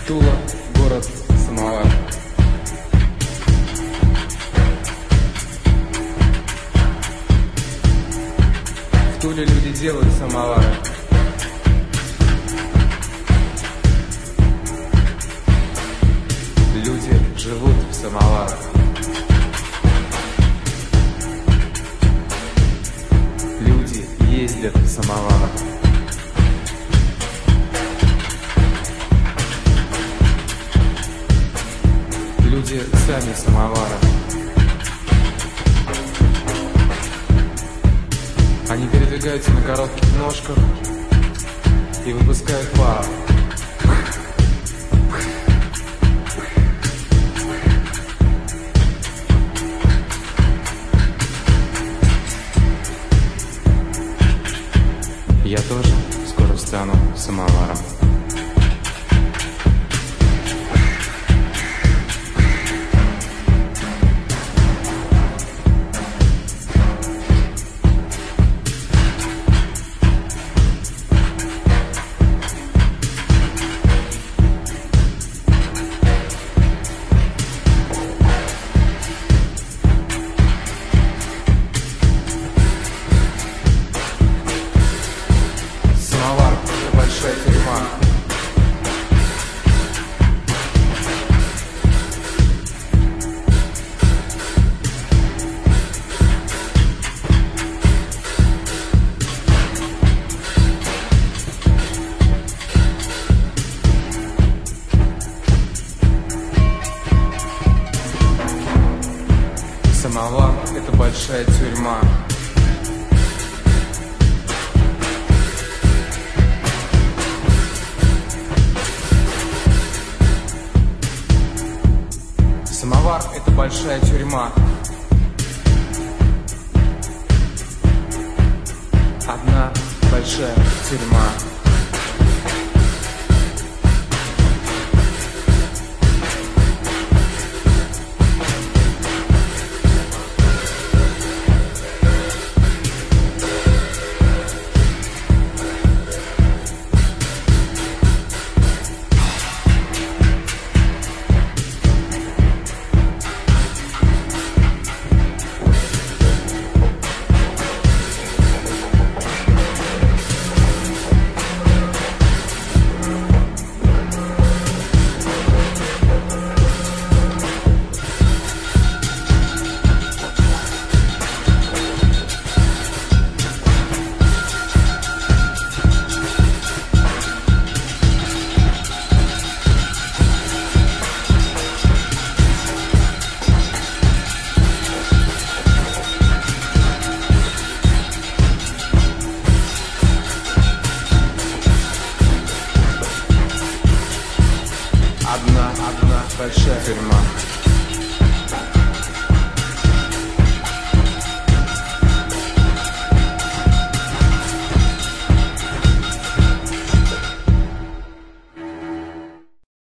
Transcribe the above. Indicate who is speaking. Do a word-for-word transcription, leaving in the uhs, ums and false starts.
Speaker 1: Тула, город самовар. В Туле люди делают самовары. Люди живут в самоварах. Люди ездят в самоварах. Люди сами самовары. Они передвигаются на коротких ножках и выпускают пар. Я тоже скоро стану самоваром. Самовар – это большая тюрьма. Самовар – это большая тюрьма. Одна большая тюрьма. Одна, одна большая тюрьма.